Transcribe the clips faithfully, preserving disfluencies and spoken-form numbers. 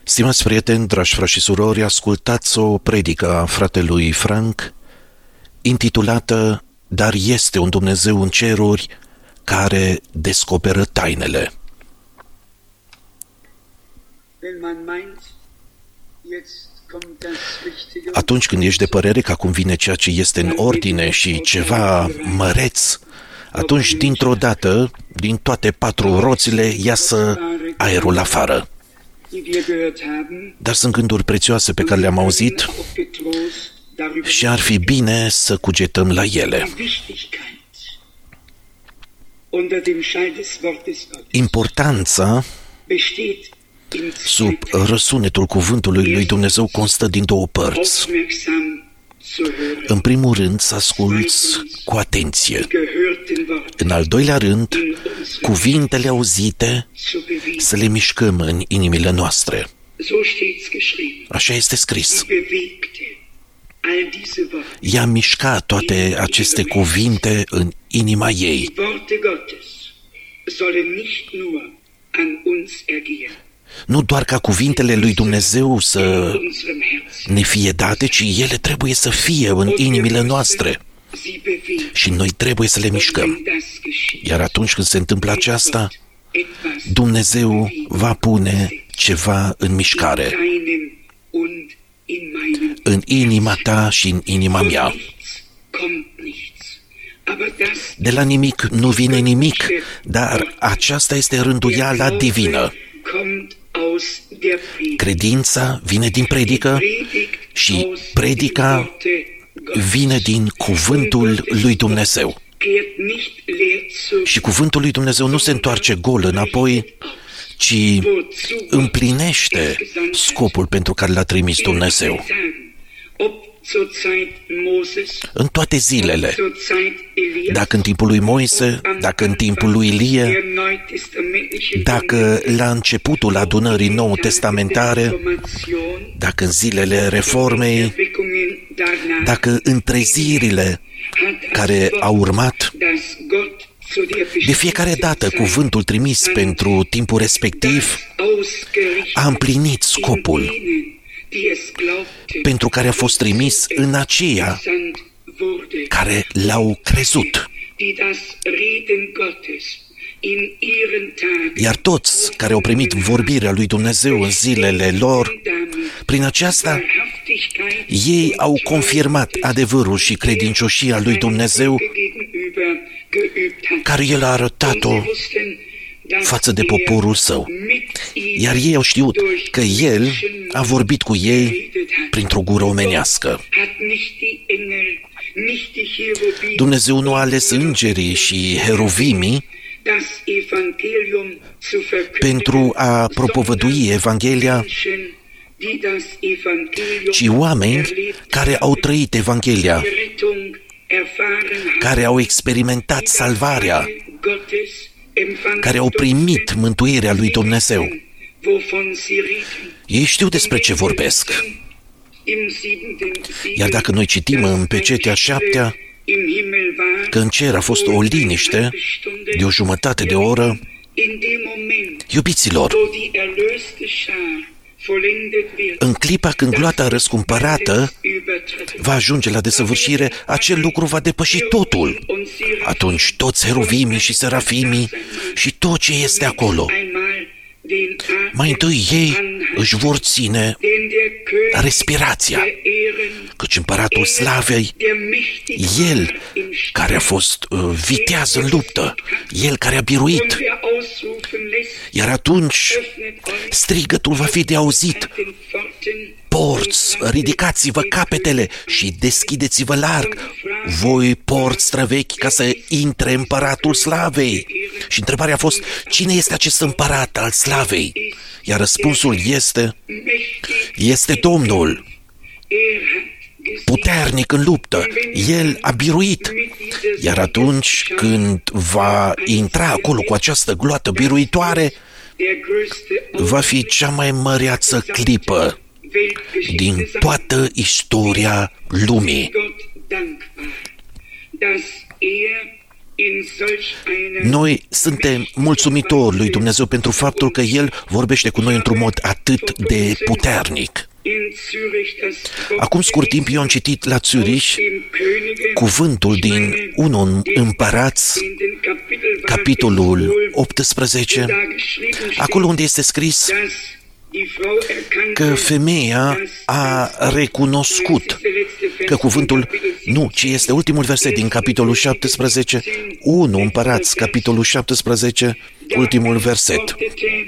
Stimați prieteni, dragi frați și surori, ascultați o predică a fratelui Frank intitulată Dar este un Dumnezeu în ceruri care descoperă tainele. Atunci când ești de părere că acum vine ceea ce este în ordine și ceva măreț, atunci dintr-o dată, din toate patru roțile, iasă aerul afară. Dar sunt gânduri prețioase pe care le-am auzit și ar fi bine să cugetăm la ele. Importanța sub răsunetul cuvântului lui Dumnezeu constă din două părți. În primul rând, să asculți cu atenție. În al doilea rând, cuvintele auzite să le mișcăm în inimile noastre. Așa este scris. Ea mișca toate aceste cuvinte în inima ei. Nu doar ca cuvintele lui Dumnezeu să ne fie date, ci ele trebuie să fie în inimile noastre. Și noi trebuie să le mișcăm. Iar atunci când se întâmplă aceasta, Dumnezeu va pune ceva în mișcare. În inima ta și în inima mea. De la nimic nu vine nimic, dar aceasta este rânduiala divină. Credința vine din predică și predica vine din cuvântul lui Dumnezeu. Și cuvântul lui Dumnezeu nu se întoarce gol înapoi, ci împlinește scopul pentru care l-a trimis Dumnezeu. În toate zilele, dacă în timpul lui Moise, dacă în timpul lui Ilie, dacă la începutul adunării nou-testamentare, dacă în zilele reformei, dacă în trezirile care au urmat, de fiecare dată cuvântul trimis pentru timpul respectiv a împlinit scopul pentru care a fost trimis în aceia care l-au crezut. Iar toți care au primit vorbirea lui Dumnezeu în zilele lor, prin aceasta, ei au confirmat adevărul și credincioșia lui Dumnezeu care El a arătat-o față de poporul său. Iar ei au știut că El a vorbit cu ei printr-o gură omenească. Dumnezeu nu a ales îngerii și heruvimii pentru a propovădui Evanghelia, ci oameni care au trăit Evanghelia, care au experimentat salvarea, care au primit mântuirea lui Dumnezeu. Ei știu despre ce vorbesc. Iar dacă noi citim în Pecetea șaptea că în cer a fost o liniște de o jumătate de oră, iubiților, în clipa când gloata răscumpărată va ajunge la desăvârșire, acel lucru va depăși totul. Atunci toți heruvimii și serafimii și tot ce este acolo, mai întâi ei își vor ține respirația, căci împăratul slavei, El care a fost uh, viteaz în luptă, El care a biruit, iar atunci strigătul va fi de auzit: porți, ridicați-vă capetele și deschideți-vă larg, voi porți străvechi, ca să intre împăratul slavei. Și întrebarea a fost: cine este acest împărat al slavei? Iar răspunsul este: este Domnul, puternic în luptă, El a biruit. Iar atunci când va intra acolo cu această gloată biruitoare, va fi cea mai măreață clipă din toată istoria lumii. Noi suntem mulțumitori lui Dumnezeu pentru faptul că El vorbește cu noi într-un mod atât de puternic. Acum scurt timp eu am citit la Zürich cuvântul din unu Împărați, capitolul optsprezece, acolo unde este scris că femeia a recunoscut că cuvântul, nu, ci este ultimul verset din capitolul șaptesprezece, unu Împărați, capitolul șaptesprezece, ultimul verset.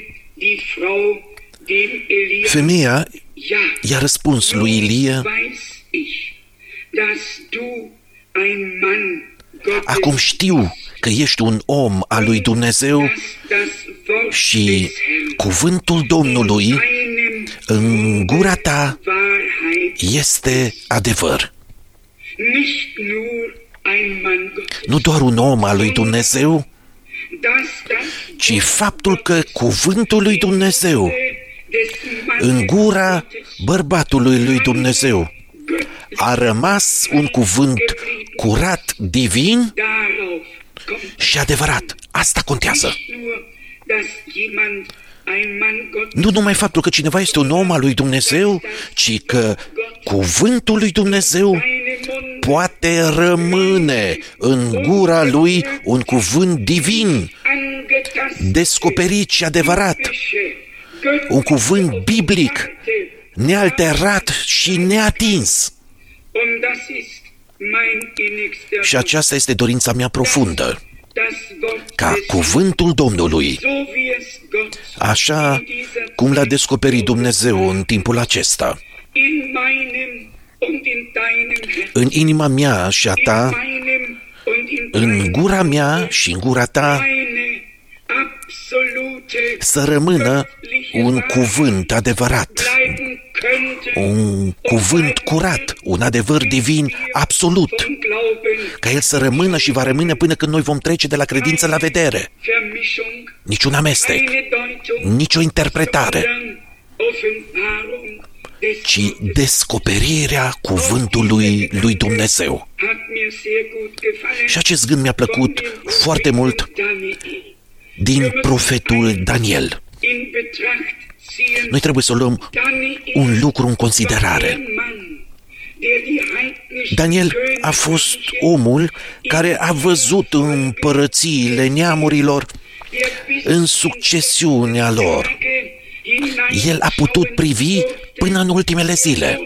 Femeia i-a răspuns lui Ilie: acum știu că ești un om al lui Dumnezeu și cuvântul Domnului în gura ta este adevăr. Nu doar un om al lui Dumnezeu, ci faptul că cuvântul lui Dumnezeu în gura bărbatului lui Dumnezeu a rămas un cuvânt curat, divin și adevărat. Asta contează. Nu numai faptul că cineva este un om al lui Dumnezeu, ci că cuvântul lui Dumnezeu poate rămâne în gura lui un cuvânt divin, descoperit și adevărat, un cuvânt biblic, nealterat și neatins. Și aceasta este dorința mea profundă, ca cuvântul Domnului, așa cum l-a descoperit Dumnezeu în timpul acesta, în inima mea și a ta, în gura mea și în gura ta, să rămână un cuvânt adevărat, un cuvânt curat, un adevăr divin absolut, ca el să rămână și va rămâne până când noi vom trece de la credință la vedere. Niciun amestec, nicio interpretare, ci descoperirea cuvântului lui Dumnezeu. Și acest gând mi-a plăcut foarte mult din profetul Daniel. Noi trebuie să luăm un lucru în considerare. Daniel a fost omul care a văzut împărățiile neamurilor în succesiunea lor. El a putut privi până în ultimele zile.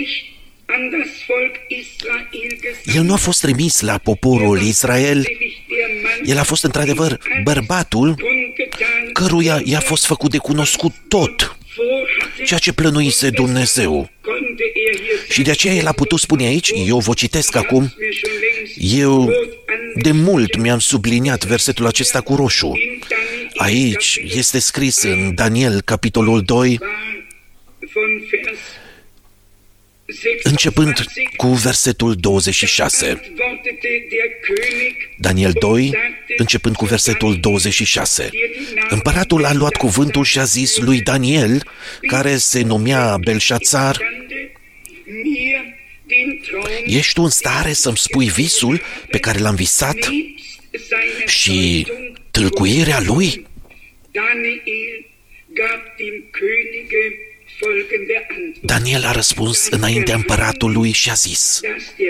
El nu a fost trimis la poporul Israel. El a fost într-adevăr bărbatul căruia i-a fost făcut de cunoscut tot ceea ce plănuise Dumnezeu. Și de aceea el a putut spune aici, eu vă citesc acum, eu de mult mi-am subliniat versetul acesta cu roșu. Aici este scris în Daniel, capitolul doi, începând cu versetul douăzeci și șase. Daniel doi, începând cu versetul douăzeci și șase. Împăratul a luat cuvântul și a zis lui Daniel, care se numea Belșațar: ești tu în stare să-mi spui visul pe care l-am visat și tâlcuirea lui? Daniel a răspuns înaintea împăratului și a zis: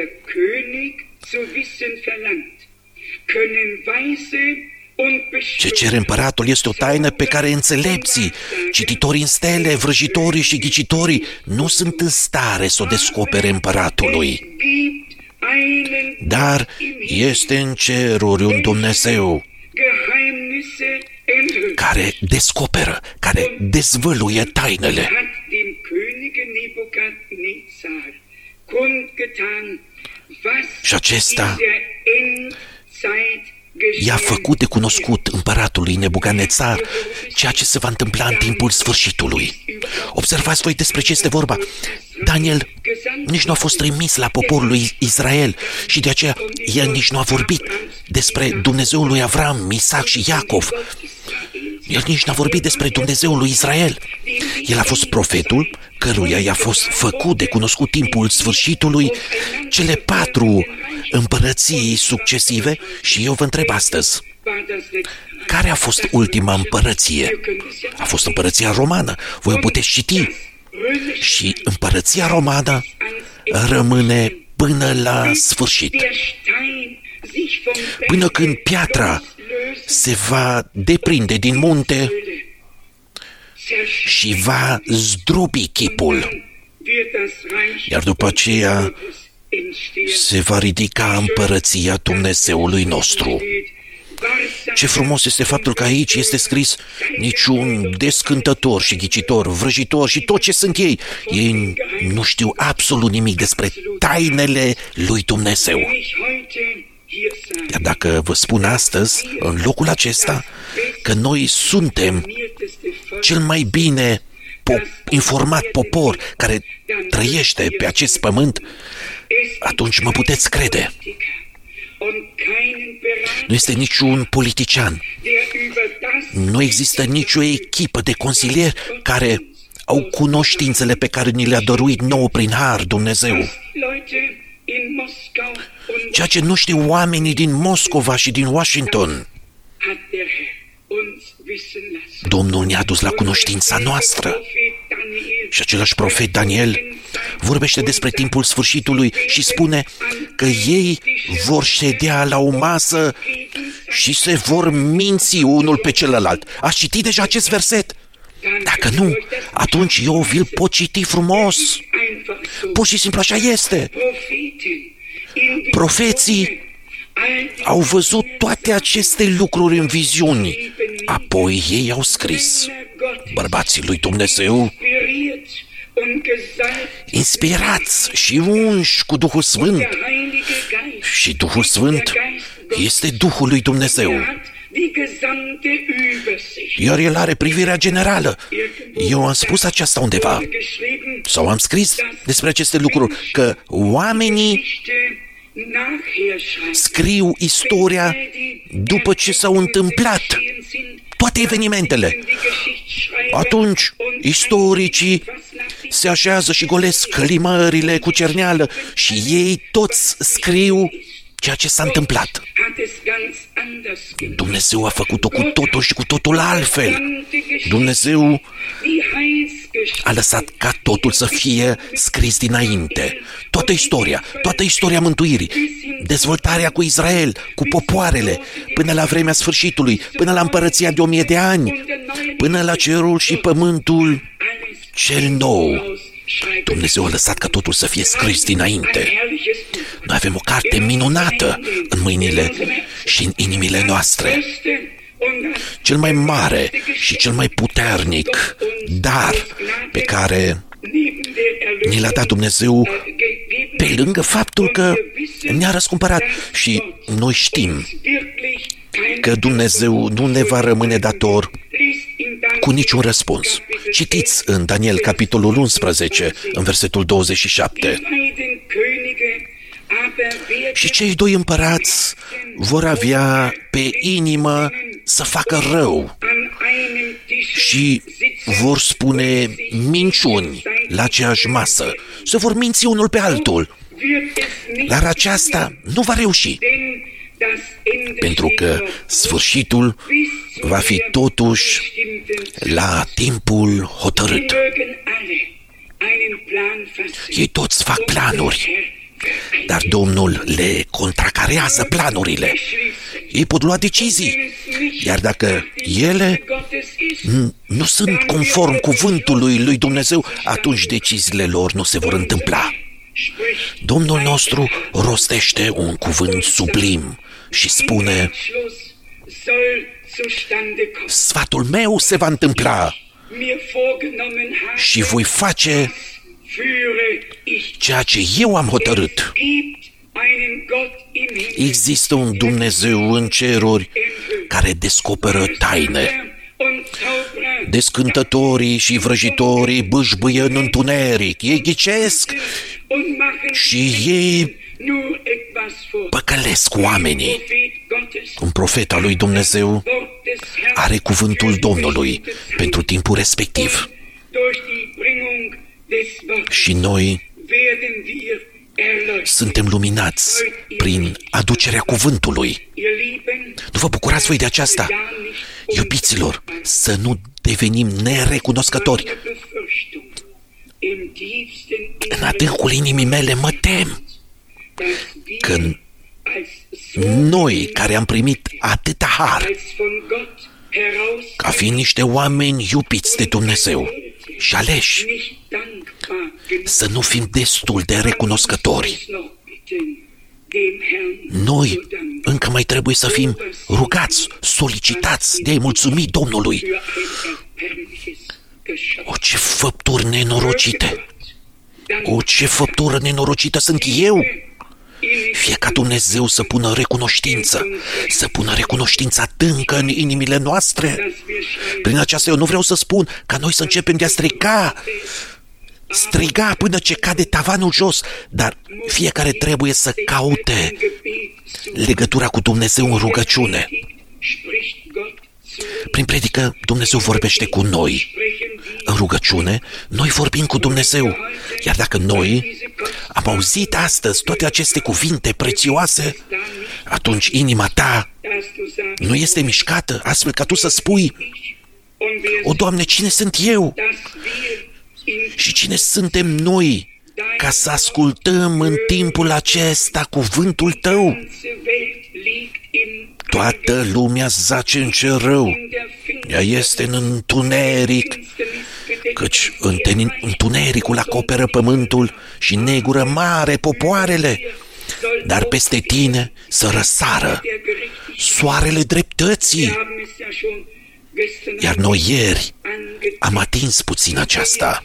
ce cere împăratul este o taină pe care înțelepții, cititorii în stele, vrăjitorii și ghicitorii nu sunt în stare să o descopere împăratului. Dar este în ceruri un Dumnezeu care descoperă, care dezvăluie tainele. Și acesta i-a făcut de cunoscut împăratului Nebucanețar ceea ce se va întâmpla în timpul sfârșitului. Observați voi despre ce este vorba. Daniel nici nu a fost trimis la poporul lui Israel și de aceea el nici nu a vorbit despre Dumnezeul lui Avram, Isaac și Iacov. El nici n-a vorbit despre Dumnezeul lui Israel. El a fost profetul căruia i-a fost făcut de cunoscut timpul sfârșitului cele patru împărății succesive și eu vă întreb astăzi, care a fost ultima împărăție? A fost împărăția romană. Voi o puteți citi. Și împărăția romană rămâne până la sfârșit. Până când piatra se va deprinde din munte și va zdrobi chipul. Iar după aceea se va ridica împărăția Dumnezeului nostru. Ce frumos este faptul că aici este scris niciun descântător și ghicitor, vrăjitor și tot ce sunt ei. Ei nu știu absolut nimic despre tainele lui Dumnezeu. Iar dacă vă spun astăzi, în locul acesta, că noi suntem cel mai bine po- informat popor care trăiește pe acest pământ, atunci mă puteți crede. Nu este niciun politician, nu există nicio echipă de consilieri care au cunoștințele pe care ni le-a dăruit nouă prin har Dumnezeu. Ceea ce nu știu oamenii din Moscova și din Washington, Domnul ne-a dus la cunoștința noastră. Și același profet Daniel vorbește despre timpul sfârșitului și spune că ei vor ședea la o masă și se vor minți unul pe celălalt. Ați citit deja acest verset? Dacă nu, atunci eu vi-l pot citi frumos. Pur și simplu așa este. Profeții au văzut toate aceste lucruri în viziuni. Apoi ei au scris. Bărbații lui Dumnezeu, inspirați și unși cu Duhul Sfânt. Și Duhul Sfânt este Duhul lui Dumnezeu. Iar el are privirea generală. Eu am spus aceasta undeva. Sau am scris despre aceste lucruri, că oamenii scriu istoria după ce s-au întâmplat toate evenimentele. Atunci, istoricii se așează și golesc călimările cu cerneală și ei toți scriu ceea ce s-a întâmplat. Dumnezeu a făcut-o cu totul și cu totul altfel. Dumnezeu a lăsat ca totul să fie scris dinainte. Toată istoria, toată istoria mântuirii, dezvoltarea cu Israel, cu popoarele, până la vremea sfârșitului, până la împărăția de o mie de ani, până la cerul și pământul cel nou. Dumnezeu a lăsat ca totul să fie scris dinainte. Noi avem o carte minunată în mâinile și în inimile noastre. Cel mai mare și cel mai puternic dar pe care ni l-a dat Dumnezeu, pe lângă faptul că ne-a răscumpărat. Și noi știm că Dumnezeu nu ne va rămâne dator cu niciun răspuns. Citiți în Daniel, capitolul unsprezece, în versetul douăzeci și șapte. Și cei doi împărați vor avea pe inimă să facă rău și vor spune minciuni la aceeași masă. Se vor minți unul pe altul. Dar aceasta nu va reuși, pentru că sfârșitul va fi totuși la timpul hotărât. Ei toți fac planuri, dar Domnul le contracarează planurile. Ei pot lua decizii, iar dacă ele nu sunt conform cuvântului lui Dumnezeu, atunci deciziile lor nu se vor întâmpla. Domnul nostru rostește un cuvânt sublim și spune: sfatul meu se va întâmpla și voi face ceea ce eu am hotărât. Există un Dumnezeu în ceruri care descoperă taine. Descântătorii și vrăjitorii bâșbâie în întuneric. Ei ghicesc și ei păcălesc oamenii. Un profet al lui Dumnezeu are cuvântul Domnului pentru timpul respectiv. Și noi suntem luminați prin aducerea cuvântului. Nu vă bucurați voi de aceasta? Iubiților, să nu devenim nerecunoscători. În adâncul inimii mele mă tem că noi, care am primit atâta har, ca fiind niște oameni iubiți de Dumnezeu și aleși, să nu fim destul de recunoscători. Noi încă mai trebuie să fim rugați, solicitați de a-i mulțumi Domnului. O, ce făpturi nenorocite! O, ce făptură nenorocită sunt eu! Fie ca Dumnezeu să pună recunoștință, să pună recunoștință adâncă în inimile noastre. Prin aceasta eu nu vreau să spun ca noi să începem de a striga, striga până ce cade tavanul jos, dar fiecare trebuie să caute legătura cu Dumnezeu în rugăciune. Prin predică, Dumnezeu vorbește cu noi. În rugăciune, noi vorbim cu Dumnezeu. Iar dacă noi am auzit astăzi toate aceste cuvinte prețioase, atunci inima ta nu este mișcată, astfel ca tu să spui: o, Doamne, cine sunt eu? Și cine suntem noi ca să ascultăm în timpul acesta cuvântul Tău? Toată lumea zace în cer rău. Ea este în întuneric, căci întunericul acoperă pământul și negură mare popoarele. Dar peste tine să răsară soarele dreptății. Iar noi ieri am atins puțin aceasta.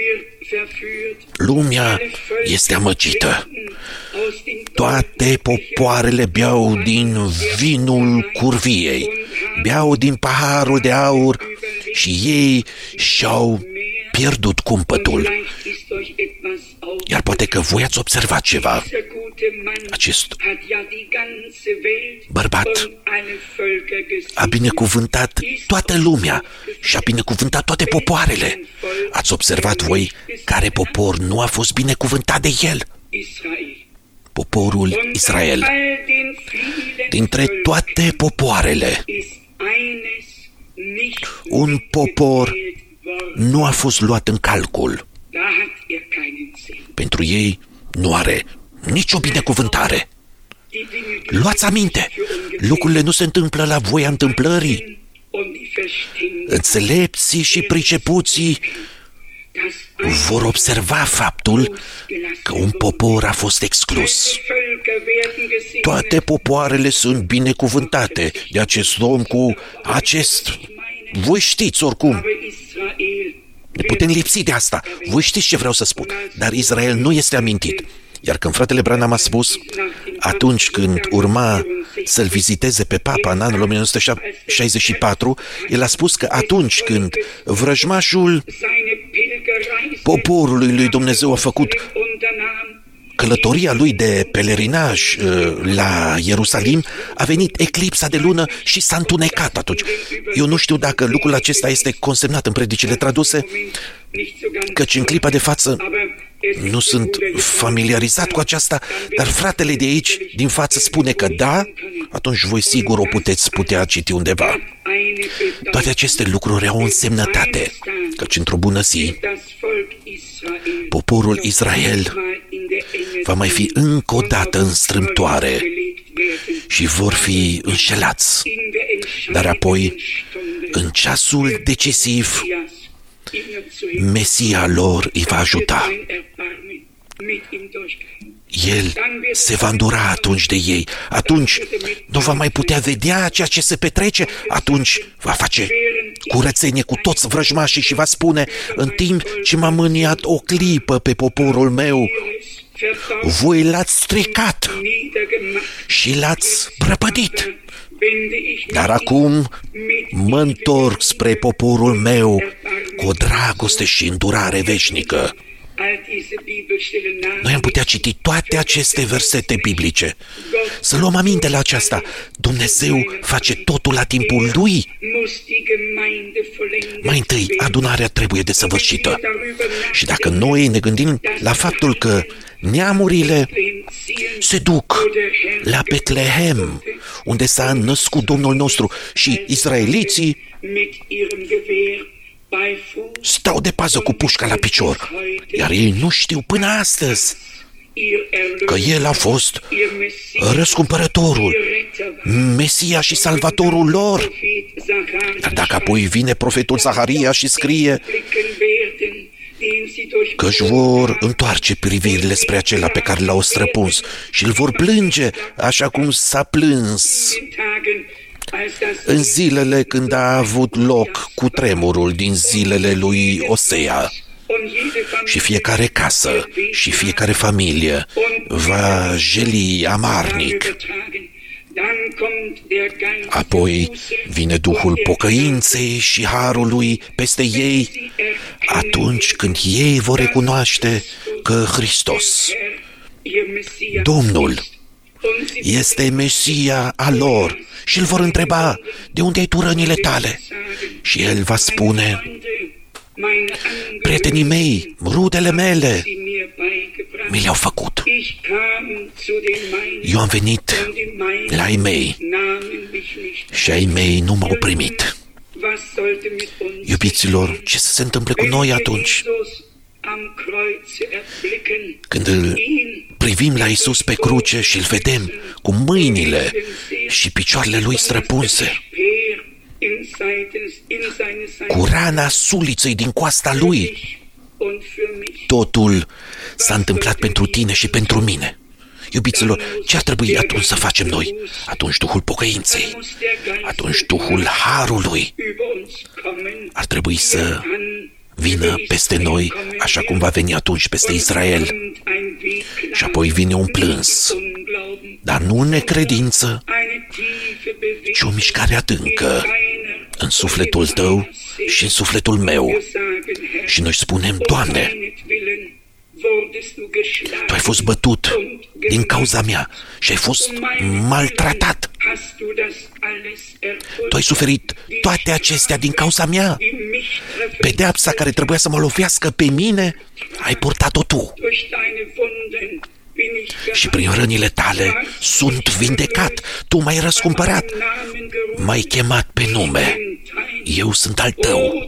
Lumea este amăgită. Toate popoarele beau din vinul curviei, beau din paharul de aur și ei și-au pierdut cumpătul. Iar poate că voi ați observat ceva. Acest bărbat a binecuvântat toată lumea și a binecuvântat toate popoarele. Ați observat voi care popor nu a fost binecuvântat de el? Poporul Israel. Dintre toate popoarele, un popor nu a fost luat în calcul. Pentru ei nu are nicio binecuvântare. Luați aminte, lucrurile nu se întâmplă la voia întâmplării. Înțelepții și pricepuții vor observa faptul că un popor a fost exclus. Toate popoarele sunt binecuvântate de acest om cu acest... Voi știți oricum. Ne putem lipsi de asta. Voi știți ce vreau să spun. Dar Israel nu este amintit. Iar când fratele Branham a spus, atunci când urma să-l viziteze pe Papa în anul o mie nouă sute șaizeci și patru, el a spus că atunci când vrăjmașul poporului lui Dumnezeu a făcut călătoria lui de pelerinaj la Ierusalim, a venit eclipsa de lună și s-a întunecat atunci. Eu nu știu dacă lucrul acesta este consemnat în predicile traduse, căci în clipa de față nu sunt familiarizat cu aceasta, dar fratele de aici, din față, spune că da, atunci voi sigur o puteți putea citi undeva. Toate aceste lucruri au o însemnătate, căci într-o bună zi, poporul Israel va mai fi încă o dată în strâmtoare și vor fi înșelați. Dar apoi, în ceasul decisiv, Mesia lor îi va ajuta. El se va îndura atunci de ei. Atunci nu va mai putea vedea ceea ce se petrece. Atunci va face curățenie cu toți vrăjmașii și va spune: în timp ce m-am mâniat o clipă pe poporul meu, voi l-ați stricat și l-ați prăpădit. Dar acum mă întorc spre poporul meu cu o dragoste și îndurare veșnică. Noi am putea citi toate aceste versete biblice. Să luăm aminte la aceasta. Dumnezeu face totul la timpul Lui. Mai întâi, adunarea trebuie desăvârșită. Și dacă noi ne gândim la faptul că neamurile se duc la Betlehem, unde s-a născut Domnul nostru, și israeliții stau de pază cu pușca la picior, iar ei nu știu până astăzi că El a fost răscumpărătorul, Mesia și Salvatorul lor. Dar dacă apoi vine profetul Zaharia și scrie că își vor întoarce privirile spre acela pe care l-au străpuns și îl vor plânge așa cum s-a plâns în zilele când a avut loc cutremurul din zilele lui Osea, și fiecare casă și fiecare familie va jeli amarnic. Apoi vine Duhul pocăinței și harului peste ei, atunci când ei vor recunoaște că Hristos, Domnul, este Mesia a lor, și îl vor întreba: de unde ai tu rănile tale? Și el va spune: prietenii mei, rudele mele mi le-au făcut. Eu am venit la ai mei și ai mei nu m-au primit. Iubiților, ce să se întâmple cu noi atunci? Când îl privim la Iisus pe cruce și îl vedem cu mâinile și picioarele lui străpunse, cu rana suliței din coasta lui, totul s-a întâmplat pentru tine și pentru mine. Iubiților, ce ar trebui atunci să facem noi? Atunci Duhul pocăinței, atunci Duhul harului ar trebui să vină peste noi, așa cum va veni atunci peste Israel. Și apoi vine un plâns, dar nu în necredință, ci o mișcare adâncă în sufletul tău și în sufletul meu. Și noi spunem: Doamne, Tu ai fost bătut din cauza mea și ai fost maltratat. Tu ai suferit toate acestea din cauza mea. Pedeapsa care trebuia să mă lovească pe mine, ai purtat-o Tu. Și prin rănile Tale sunt vindecat. Tu m-ai răscumpărat. M-ai chemat pe nume. Eu sunt al Tău.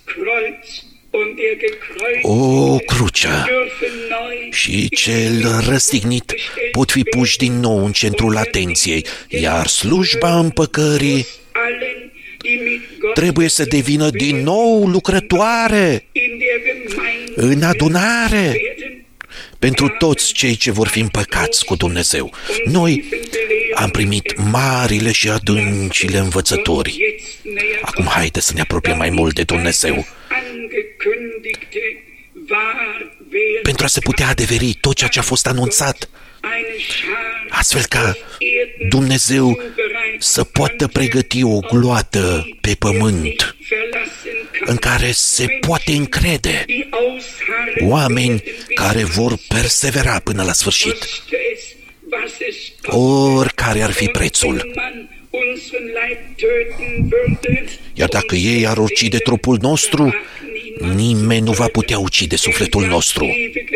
O, crucea și cel răstignit pot fi puși din nou în centrul atenției, iar slujba împăcării trebuie să devină din nou lucrătoare în adunare pentru toți cei ce vor fi împăcați cu Dumnezeu. Noi am primit marile și adâncile învățători. Acum haide să ne apropiem mai mult de Dumnezeu, pentru a se putea adeveri tot ceea ce a fost anunțat, astfel ca Dumnezeu să poată pregăti o gloată pe pământ în care se poate încrede, oameni care vor persevera până la sfârșit, oricare ar fi prețul. Iar dacă ei ar ucide trupul nostru, nimeni nu va putea ucide sufletul nostru,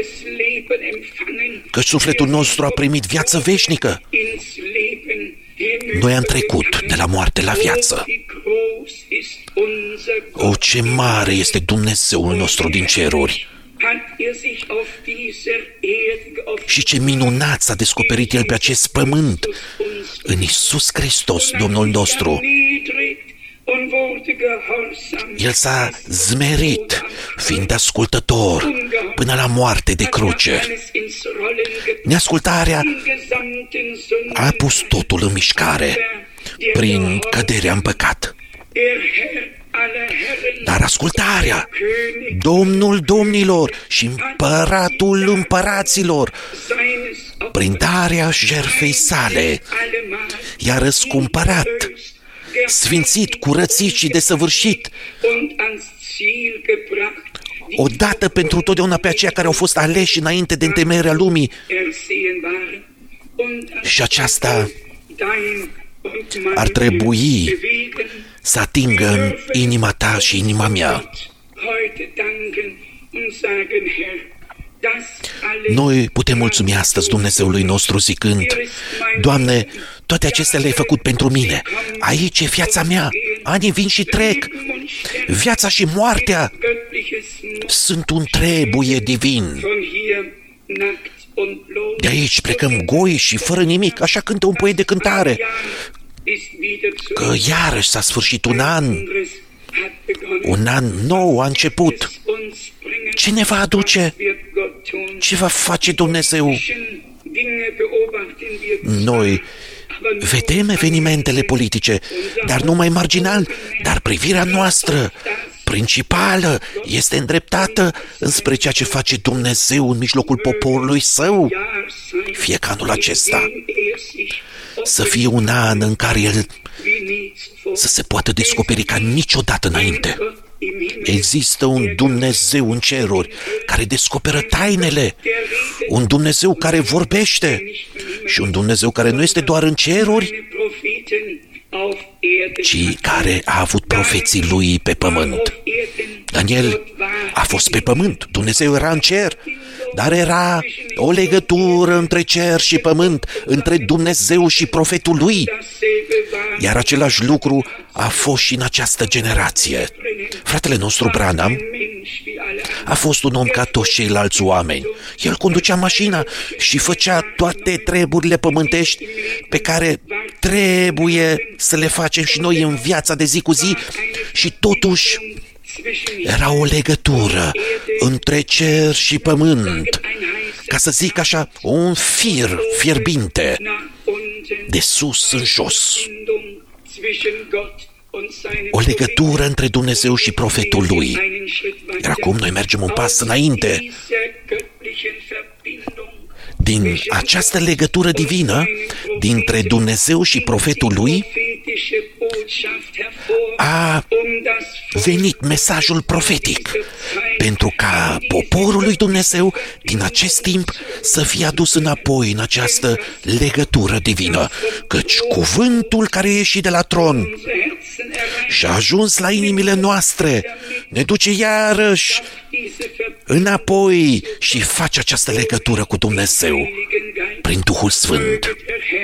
căci sufletul nostru a primit viață veșnică. Noi am trecut de la moarte la viață. O, ce mare este Dumnezeul nostru din ceruri! Și ce minunat s-a descoperit El pe acest pământ, în Iisus Hristos, Domnul nostru. El s-a zmerit, fiind ascultător până la moarte de cruce. Neascultarea a pus totul în mișcare prin căderea în păcat. Dar ascultarea, Domnul domnilor și Împăratul împăraților, prin darea jertfei sale, i-a răscumpărat, sfințit, curățit și desăvârșit, odată pentru totdeauna pe aceia care au fost aleși înainte de întemeierea lumii. Și aceasta ar trebui să atingă în inima ta și inima mea. Noi putem mulțumi astăzi Dumnezeului nostru zicând: Doamne, toate acestea le-ai făcut pentru mine. Aici e viața mea. Anii vin și trec. Viața și moartea sunt un trebuie divin. De aici plecăm goi și fără nimic, așa cântă un poet de cântare, că iarăși s-a sfârșit un an, un an nou a început. Ce ne va aduce? Ce va face Dumnezeu? Noi vedem evenimentele politice, dar numai marginal, dar privirea noastră principală este îndreptată înspre ceea ce face Dumnezeu în mijlocul poporului său. Fie ca anul acesta să fie un an în care el să se poată descoperi ca niciodată înainte. Există un Dumnezeu în ceruri care descoperă tainele, un Dumnezeu care vorbește și un Dumnezeu care nu este doar în ceruri, ci care a avut profeții lui pe pământ. Daniel a fost pe pământ, Dumnezeu era în cer, dar era o legătură între cer și pământ, între Dumnezeu și profetul lui. Iar același lucru a fost și în această generație. Fratele nostru Branham a fost un om ca toți ceilalți oameni. El conducea mașina și făcea toate treburile pământești pe care trebuie să le facem și noi în viața de zi cu zi, și totuși era o legătură între cer și pământ, ca să zic așa, un fir fierbinte de sus în jos. O legătură între Dumnezeu și profetul lui. Iar acum noi mergem un pas înainte. Din această legătură divină dintre Dumnezeu și profetul lui a venit mesajul profetic pentru ca poporul lui Dumnezeu din acest timp să fie adus înapoi în această legătură divină, căci cuvântul care a ieșit de la tron și a ajuns la inimile noastre ne duce iarăși înapoi și face această legătură cu Dumnezeu prin Duhul Sfânt.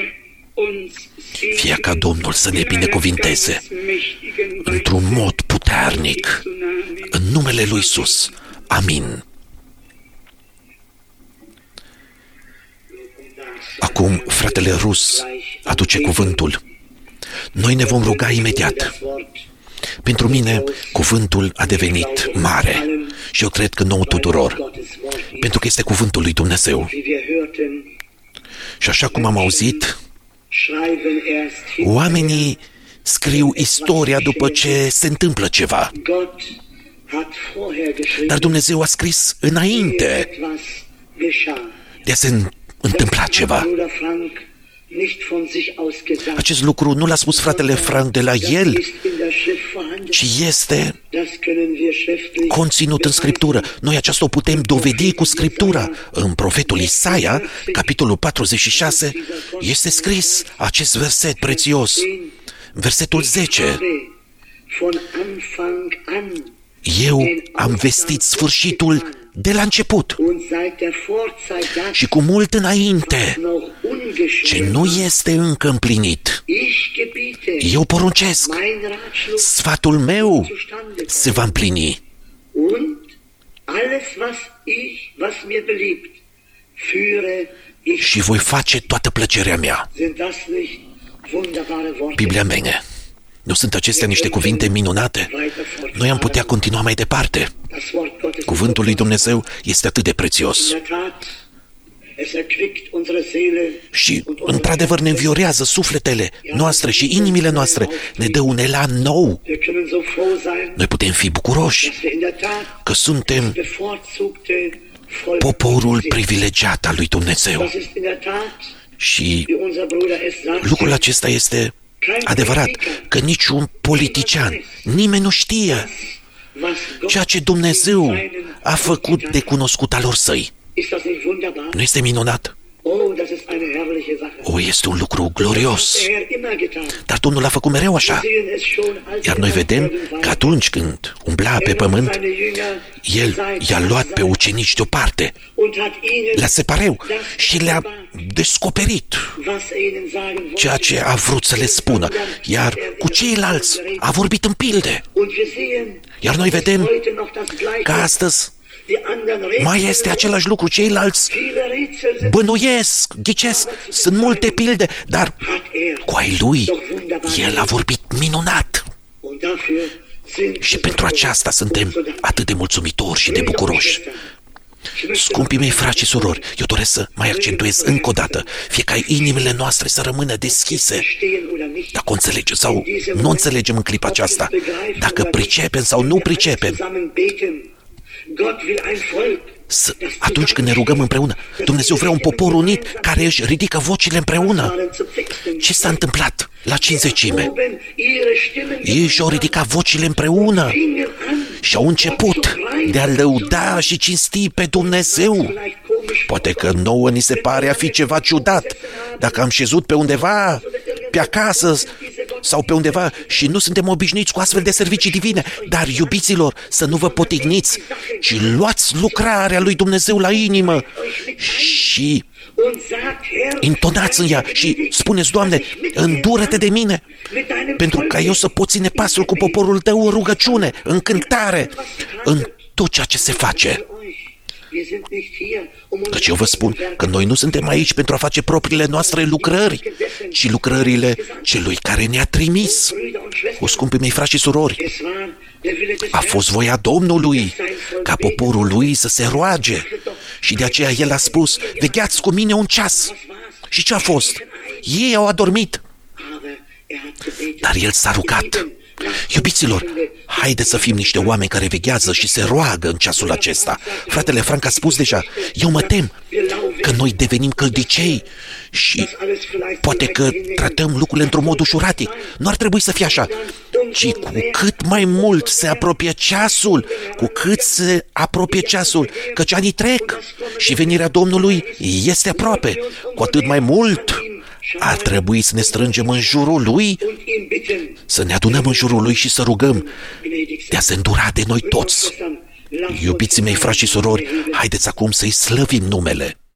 Fie ca Domnul să ne binecuvinteze într-un mod puternic în numele lui Iisus. Amin. Acum fratele Rus aduce cuvântul. Noi ne vom ruga imediat. Pentru mine, cuvântul a devenit mare și eu cred că nouă tuturor, pentru că este cuvântul lui Dumnezeu. Și așa cum am auzit, oamenii scriu istoria după ce se întâmplă ceva. Dar Dumnezeu a scris înainte de a se întâmpla ceva. Acest lucru nu l-a spus fratele Frank de la el, ci este conținut în Scriptură. Noi aceasta o putem dovedi cu Scriptura. În profetul Isaia, capitolul patruzeci și șase, este scris acest verset prețios. Versetul zece. Eu am vestit sfârșitul de la început și cu mult înainte ce nu este încă împlinit. Eu poruncesc, sfatul meu se va împlini. Și voi face toată plăcerea mea. Biblia mea. Nu sunt acestea niște cuvinte minunate? Noi am putea continua mai departe. Cuvântul lui Dumnezeu este atât de prețios. Și, într-adevăr, ne înviorează sufletele noastre și inimile noastre. Ne dă un elan nou. Noi putem fi bucuroși că suntem poporul privilegiat al lui Dumnezeu. Și lucrul acesta este adevărat, că niciun politician, nimeni nu știe ceea ce Dumnezeu a făcut de cunoscut alor săi. Nu este minunat? O, este un lucru glorios. Dar Domnul a făcut mereu așa. Iar noi vedem că atunci când umbla pe pământ, El i-a luat pe ucenici deoparte, le-a separat și le-a descoperit ceea ce a vrut să le spună. Iar cu ceilalți a vorbit în pilde. Iar noi vedem că astăzi mai este același lucru. Ceilalți bănuiesc, ghicesc, sunt multe pilde, dar cu ai lui El a vorbit minunat. Și pentru aceasta suntem atât de mulțumitori și de bucuroși. Scumpii mei frați și surori, eu doresc să mai accentuez încă o dată, fie ca inimile noastre să rămână deschise. Dacă o înțelegem sau nu înțelegem în clipa aceasta, dacă pricepem sau nu pricepem, S- atunci când ne rugăm împreună, Dumnezeu vrea un popor unit care își ridică vocile împreună. Ce s-a întâmplat la cincizecime? Ei și-au ridicat vocile împreună și au început de a lăuda și cinsti pe Dumnezeu. Poate că nouă ni se pare a fi ceva ciudat dacă am șezut pe undeva, pe acasă sau pe undeva și nu suntem obișnuiți cu astfel de servicii divine. Dar, iubiților, să nu vă potigniți, ci luați lucrarea lui Dumnezeu la inimă și intonați în ea și spuneți: Doamne, îndură-te de mine, pentru ca eu să pot ține pasul cu poporul Tău în rugăciune, în cântare, în tot ceea ce se face. Căci eu vă spun că noi nu suntem aici pentru a face propriile noastre lucrări, ci lucrările celui care ne-a trimis. O, scumpii mei frați și surori, a fost voia Domnului ca poporul lui să se roage și de aceea El a spus: vegheați cu mine un ceas. Și ce a fost? Ei au adormit, dar El s-a rugat. Iubiților, haideți să fim niște oameni care veghează și se roagă în ceasul acesta. Fratele Frank a spus deja, eu mă tem că noi devenim căldicei și poate că tratăm lucrurile într-un mod ușuratic. Nu ar trebui să fie așa, ci cu cât mai mult se apropie ceasul, cu cât se apropie ceasul, căci anii trec și venirea Domnului este aproape, cu atât mai mult ar trebui să ne strângem în jurul Lui, să ne adunăm în jurul Lui și să rugăm de a se îndura de noi toți. Iubiții mei frați și surori, haideți acum să-i slăvim numele.